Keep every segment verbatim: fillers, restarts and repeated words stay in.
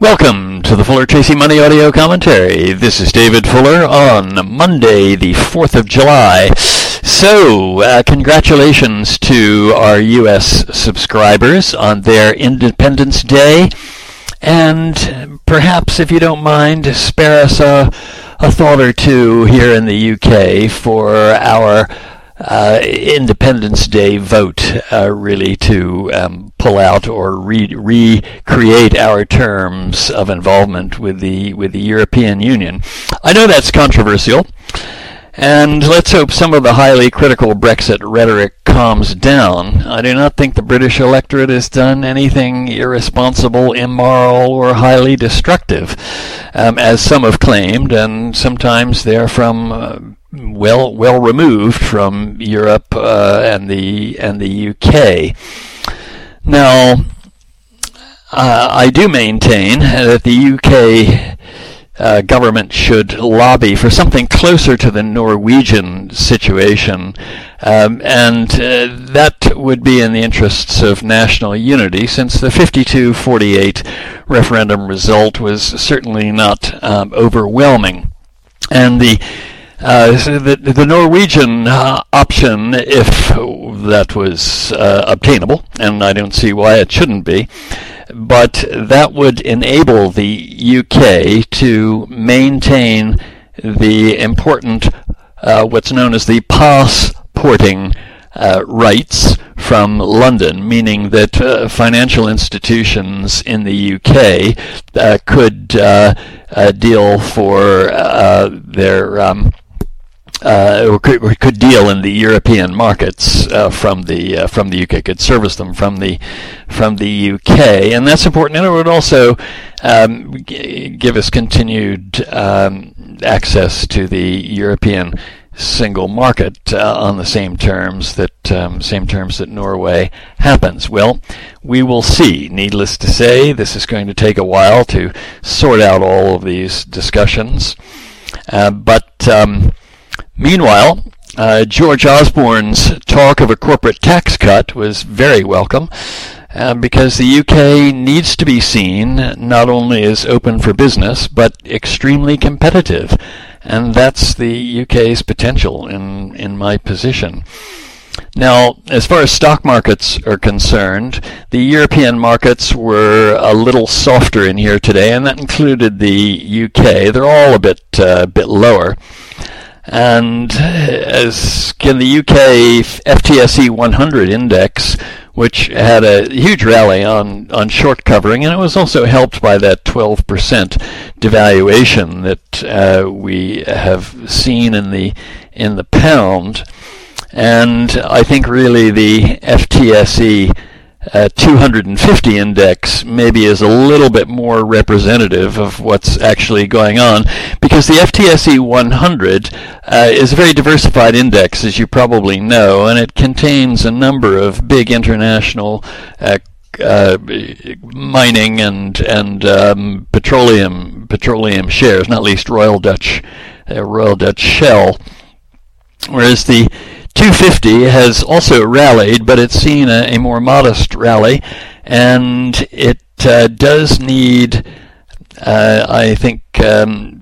Welcome to the Fuller Tracy Money Audio Commentary. This is David Fuller on Monday, the fourth of July. So, uh, congratulations to our U S subscribers on their Independence Day. And perhaps, if you don't mind, spare us a, a thought or two here in the U K for our Uh, Independence Day vote, uh, really to um, pull out or re- recreate our terms of involvement with the with the European Union. I know that's controversial, and let's hope some of the highly critical Brexit rhetoric calms down. I do not think the British electorate has done anything irresponsible, immoral, or highly destructive, um, as some have claimed, and sometimes they're from uh, well well removed from Europe uh, and the and the U K. Now, uh, I do maintain that the U K uh, government should lobby for something closer to the Norwegian situation, um, and uh, that would be in the interests of national unity, since the fifty-two forty-eight referendum result was certainly not um, overwhelming, and the Uh, so the, the Norwegian uh, option, if that was uh, obtainable, and I don't see why it shouldn't be, but that would enable the U K to maintain the important, uh, what's known as the passporting uh, rights from London, meaning that uh, financial institutions in the U K uh, could uh, uh, deal for uh, their um, Uh, or could, or could deal in the European markets uh, from the uh, from the U K, could service them from the from the U K, and that's important. And it would also um, g- give us continued um, access to the European single market uh, on the same terms that um, same terms that Norway happens. Well, we will see. Needless to say, this is going to take a while to sort out all of these discussions, uh, but. Um, Meanwhile, uh, George Osborne's talk of a corporate tax cut was very welcome, uh, because the U K needs to be seen not only as open for business, but extremely competitive. And that's the U K's potential in, in my position. Now, as far as stock markets are concerned, the European markets were a little softer in here today, and that included the U K. They're all a bit, uh, bit lower. And as in the U K F T S E one hundred index, which had a huge rally on, on short covering, and it was also helped by that twelve percent devaluation that uh, we have seen in the in the pound. And I think really the F T S E Uh, two hundred fifty index maybe is a little bit more representative of what's actually going on, because the F T S E one hundred uh, is a very diversified index, as you probably know, and it contains a number of big international uh, uh, mining and and um, petroleum petroleum shares, not least Royal Dutch uh, Royal Dutch Shell, whereas the two fifty has also rallied, but it's seen a, a more modest rally, and it uh, does need, uh, I think, um,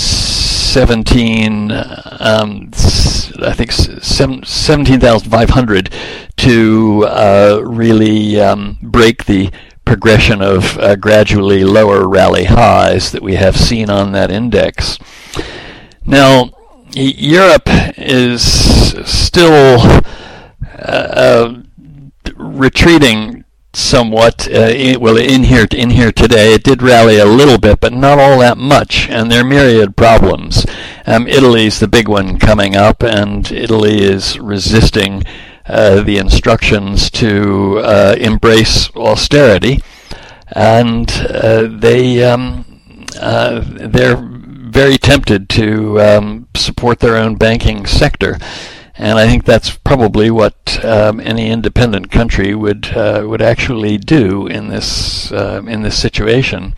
seventeen, um, I think seventeen thousand five hundred to uh, really um, break the progression of uh, gradually lower rally highs that we have seen on that index. Now, Europe is still uh, uh, retreating somewhat. Uh, in, well, in here, in here today, it did rally a little bit, but not all that much. And there are myriad problems. Um, Italy's the big one coming up, and Italy is resisting uh, the instructions to uh, embrace austerity, and uh, they um, uh, they're very tempted to um, support their own banking sector, and I think that's probably what um, any independent country would uh, would actually do in this uh, in this situation.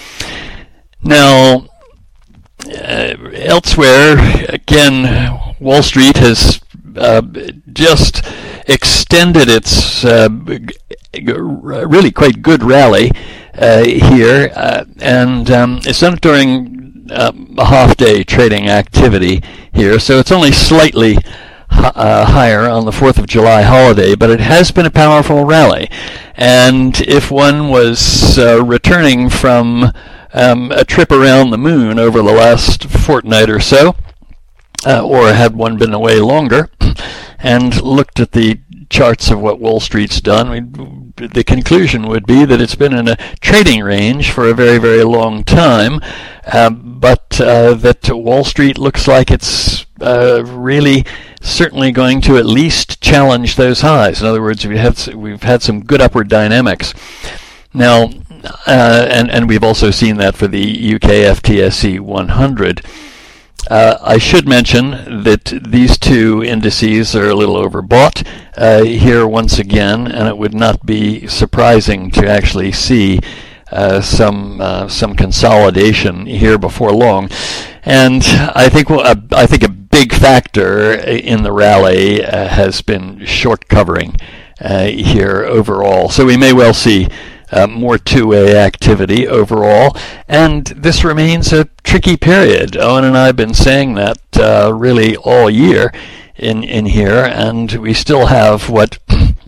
Now, uh, elsewhere, again, Wall Street has uh, just extended its uh, really quite good rally uh, here, uh, and um, it's done during uh, a half-day trading activity here, so it's only slightly Uh, higher on the fourth of July holiday, but it has been a powerful rally. And if one was uh, returning from um, a trip around the moon over the last fortnight or so, uh, or had one been away longer, and looked at the charts of what Wall Street's done, we, the conclusion would be that it's been in a trading range for a very, very long time, uh, but uh, that Wall Street looks like it's uh, really certainly going to at least challenge those highs. In other words, we have, we've had some good upward dynamics. Now, uh, and, and we've also seen that for the U K F T S E one hundred. Uh, I should mention that these two indices are a little overbought uh, here once again, and it would not be surprising to actually see uh, some uh, some consolidation here before long. And I think well, uh, I think a big factor in the rally uh, has been short covering uh, here overall. So we may well see Uh, more two-way activity overall, and this remains a tricky period. Owen and I have been saying that uh, really all year in, in here, and we still have what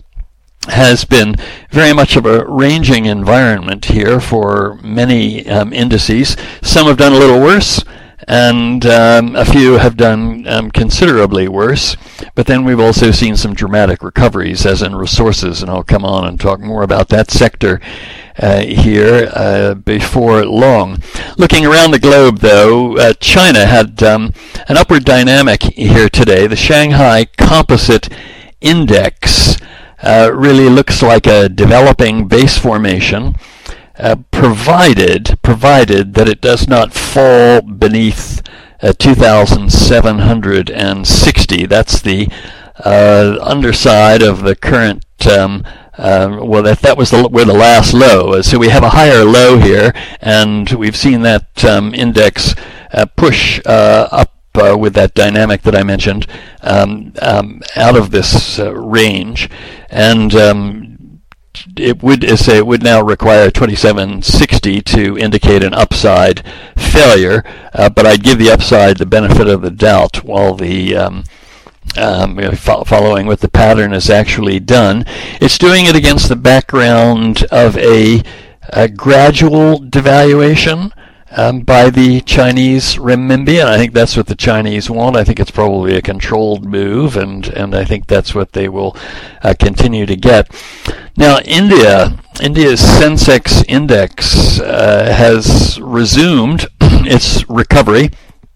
has been very much of a ranging environment here for many um, indices. Some have done a little worse, and um, a few have done um, considerably worse, but then we've also seen some dramatic recoveries, as in resources, and I'll come on and talk more about that sector uh, here uh, before long. Looking around the globe, though, uh, China had um, an upward dynamic here today. The Shanghai Composite Index uh, really looks like a developing base formation, Uh, provided provided that it does not fall beneath uh, two thousand seven hundred sixty. That's the uh, underside of the current. Um, uh, well, that that was the, where the last low. So we have a higher low here, and we've seen that um, index uh, push uh, up uh, with that dynamic that I mentioned um, um, out of this uh, range, and um, it would say it would now require twenty-seven sixty to indicate an upside failure, uh, but I'd give the upside the benefit of the doubt while the um, um, fo- following what the pattern has actually done. It's doing it against the background of a, a gradual devaluation Um, by the Chinese renminbi, and I think that's what the Chinese want. I think it's probably a controlled move, and, and I think that's what they will uh, continue to get. Now, India, India's Sensex index uh, has resumed its recovery,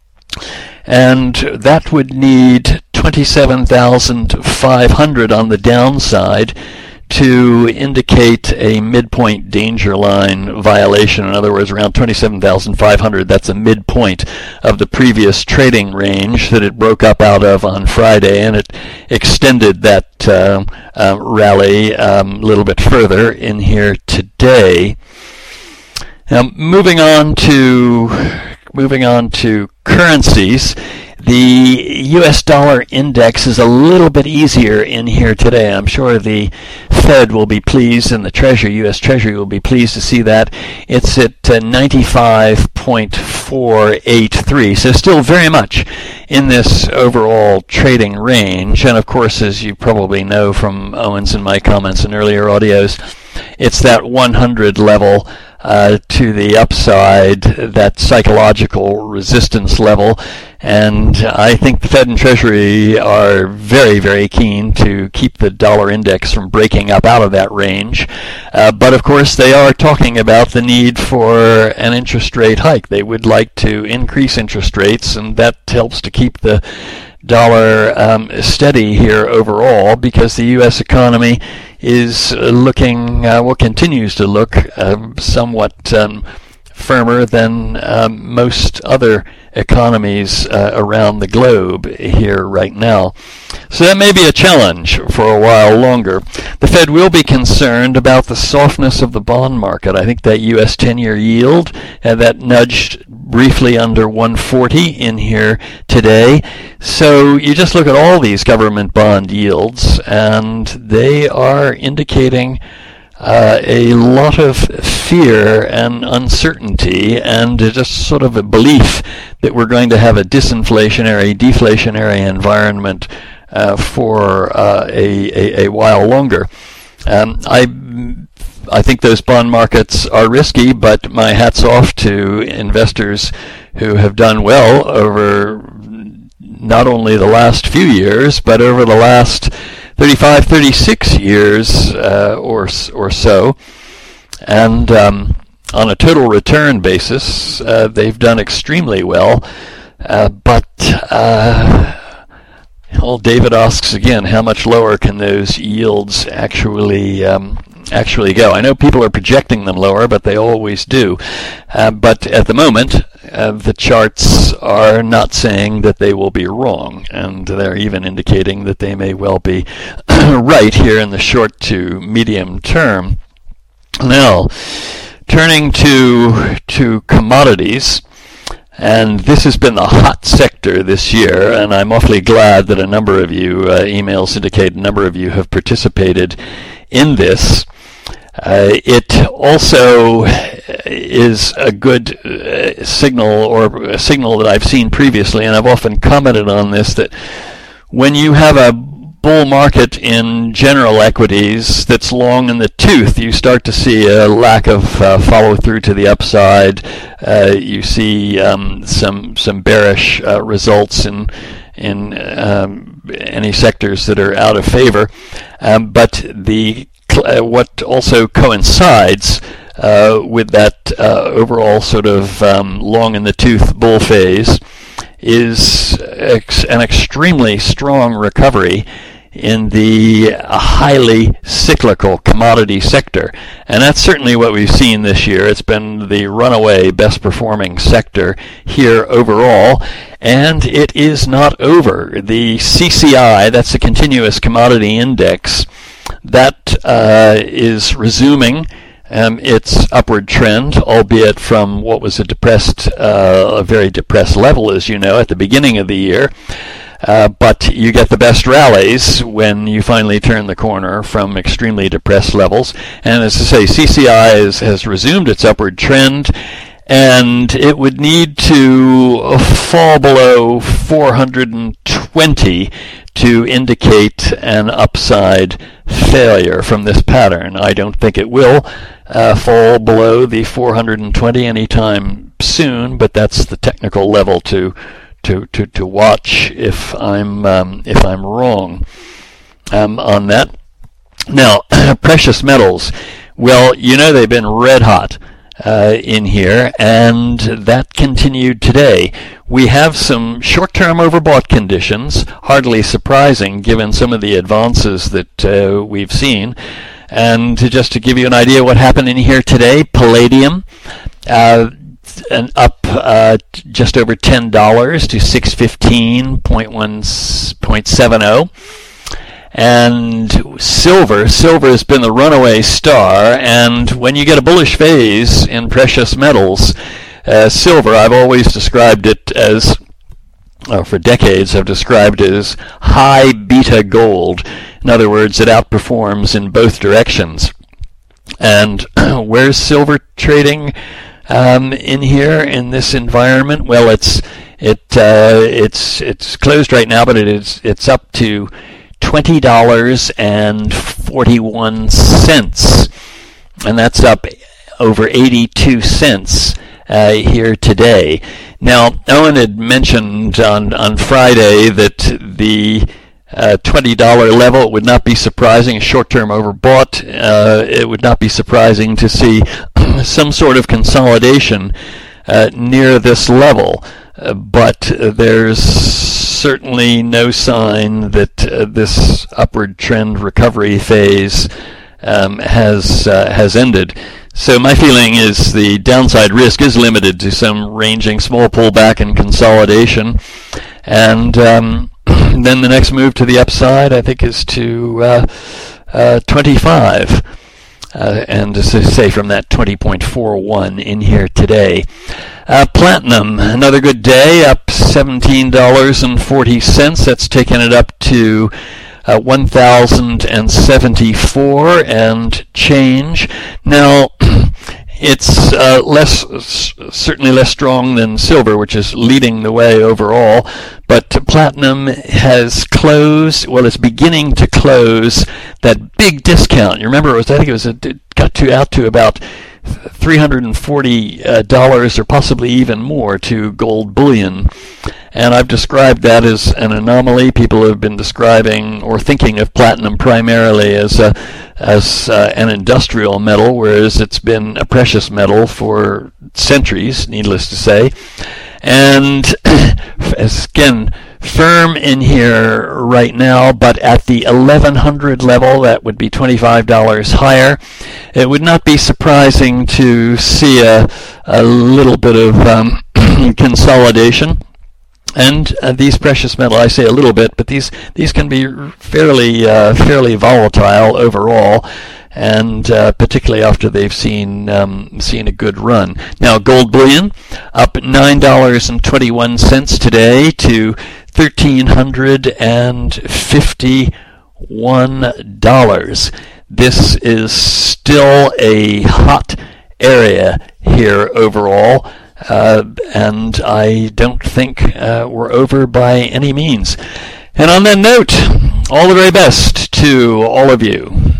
and that would need twenty-seven thousand five hundred on the downside to indicate a midpoint danger line violation. In other words, around twenty-seven thousand five hundred, that's a midpoint of the previous trading range that it broke up out of on Friday, and it extended that uh, uh, rally um, a little bit further in here today. Now, moving on to moving on to currencies. The U S dollar index is a little bit easier in here today. I'm sure the Fed will be pleased, and the Treasury, U S Treasury, will be pleased to see that. It's at uh, ninety-five point four eight three, so still very much in this overall trading range. And of course, as you probably know from Owen's and my comments in earlier audios, it's that one hundred level uh, to the upside, that psychological resistance level. And I think the Fed and Treasury are very, very keen to keep the dollar index from breaking up out of that range. Uh, but of course, they are talking about the need for an interest rate hike. They would like to increase interest rates, and that helps to keep the dollar um, steady here overall, because the U S economy is looking, uh, well, continues to look uh, somewhat um, firmer than um, most other economies uh, around the globe here right now. So that may be a challenge for a while longer. The Fed will be concerned about the softness of the bond market. I think that U S ten-year yield, uh, that nudged briefly under one forty in here today. So you just look at all these government bond yields, and they are indicating uh, a lot of fear and uncertainty, and just sort of a belief that we're going to have a disinflationary, deflationary environment uh, for uh, a, a, a while longer. Um, I I think those bond markets are risky, but my hat's off to investors who have done well over not only the last few years, but over the last thirty-five, thirty-six years uh, or or so. And um, on a total return basis, uh, they've done extremely well. Uh, but uh, well, David asks again, how much lower can those yields actually um, actually go? I know people are projecting them lower, but they always do. Uh, but at the moment, uh, the charts are not saying that they will be wrong, and they're even indicating that they may well be right here in the short to medium term. Now, turning to to commodities. And this has been the hot sector this year, and I'm awfully glad that a number of you, uh, emails indicate a number of you have participated in this. Uh, it also is a good uh, signal, or a signal that I've seen previously, and I've often commented on this, that when you have a bull market in general equities that's long in the tooth, you start to see a lack of uh, follow through to the upside. Uh, you see um, some some bearish uh, results in in um, any sectors that are out of favor. Um, but the uh, what also coincides uh, with that uh, overall sort of um, long in the tooth bull phase is ex- an extremely strong recovery in the highly cyclical commodity sector. And that's certainly what we've seen this year. It's been the runaway best performing sector here overall, and it is not over. The C C I, that's the Continuous Commodity Index, that uh, is resuming Um, its upward trend, albeit from what was a depressed, uh, a very depressed level, as you know, at the beginning of the year. Uh, but you get the best rallies when you finally turn the corner from extremely depressed levels. And as I say, C C I is, has resumed its upward trend, and it would need to fall below four hundred twenty to indicate an upside failure from this pattern. I don't think it will uh, fall below the four hundred twenty anytime soon, but that's the technical level to to to, to watch if I'm um, if I'm wrong um, on that. Now, precious metals. Well, you know they've been red hot Uh, in here, and that continued today. We have some short-term overbought conditions, hardly surprising given some of the advances that uh, we've seen. And to, just to give you an idea what happened in here today, palladium uh, and up uh, just over ten dollars to six fifteen point seven zero. And silver, silver has been the runaway star, and when you get a bullish phase in precious metals, uh, silver, I've always described it as, or for decades I've described it as high beta gold. In other words, it outperforms in both directions. And where's silver trading um, in here in this environment? Well, it's it uh, it's it's closed right now, but it is it's up to twenty dollars and forty-one cents, and that's up over eighty-two cents uh, here today. Now, Owen had mentioned on, on Friday that the uh, twenty dollars level would not be surprising, short-term overbought. Uh, it would not be surprising to see some sort of consolidation uh, near this level, uh, but uh, there's certainly no sign that uh, this upward trend recovery phase um, has uh, has ended. So my feeling is the downside risk is limited to some ranging small pullback and consolidation, and um, then the next move to the upside, I think, is to uh, uh, twenty-five, uh, and as I say, from that twenty point four one in here today. Uh, platinum, another good day, up seventeen dollars and forty cents. That's taken it up to uh, one thousand seventy-four and change. Now, it's uh, less, certainly less strong than silver, which is leading the way overall, but platinum has closed, well, it's beginning to close that big discount. You remember, it was, I think it was, a, it got to out to about three hundred forty dollars or possibly even more to gold bullion. And I've described that as an anomaly. People have been describing or thinking of platinum primarily as a, as uh, an industrial metal, whereas it's been a precious metal for centuries, needless to say. And again, firm in here right now, but at the eleven hundred level, that would be twenty-five dollars higher. It would not be surprising to see a, a little bit of um, consolidation. And uh, these precious metals, I say a little bit, but these these can be fairly uh, fairly volatile overall, and uh, particularly after they've seen um, seen a good run. Now, gold bullion up nine dollars and twenty one cents today to thirteen hundred and fifty one dollars. This is still a hot area here overall. Uh, and I don't think uh, we're over by any means. And on that note, all the very best to all of you.